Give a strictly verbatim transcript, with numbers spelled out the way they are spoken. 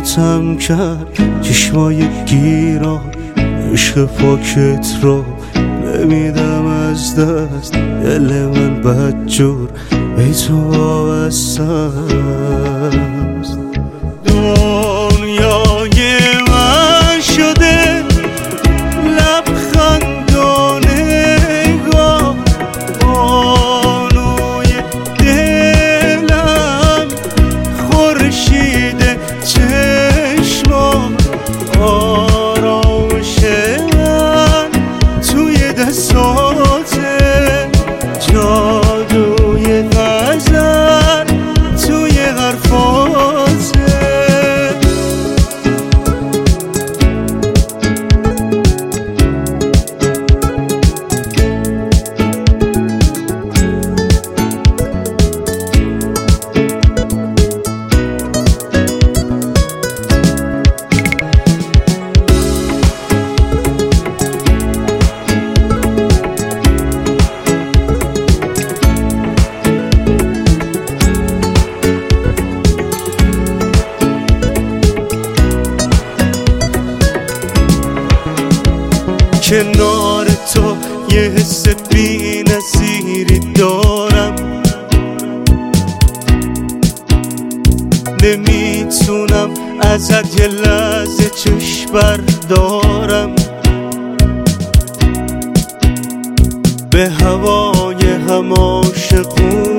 ماتم کرد چشمای گیران، عشق پاکت رو نمیدم از دست، دل من بدجور ای تو وابسته است. دنیای من شده لبخند و نگاه، بانوی دلم خورشید چشما، آرامش من توی دستاته، جادوی غزل توی حرفاته. کنار تو یه حس بی نظیری دارم، نمیتونم ازت یه لحظه چشم بردارم. به هوای هم عاشقون